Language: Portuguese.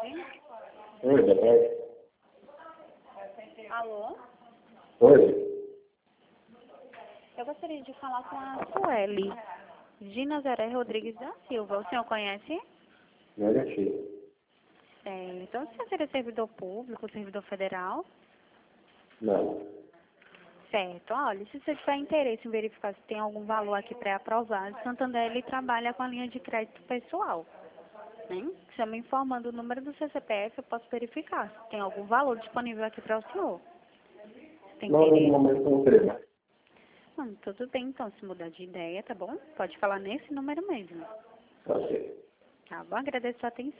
tarde. Oi, boa tarde. Alô? Oi. Eu gostaria de falar com a Sueli de Nazaré Rodrigues da Silva. O senhor conhece? Negativo. Então, o senhor seria servidor público, servidor federal? Não. Certo. Olha, se você tiver interesse em verificar se tem algum valor aqui pré-aprovado, Santander ele trabalha com a linha de crédito pessoal. Né? Se eu me informando o número do seu CPF, eu posso verificar se tem algum valor disponível aqui para o senhor. Tem Não, no interesse? momento não queria. Tudo bem, então, se mudar de ideia, tá bom? Pode falar nesse número mesmo. Ok. Tá bom? Agradeço a sua atenção.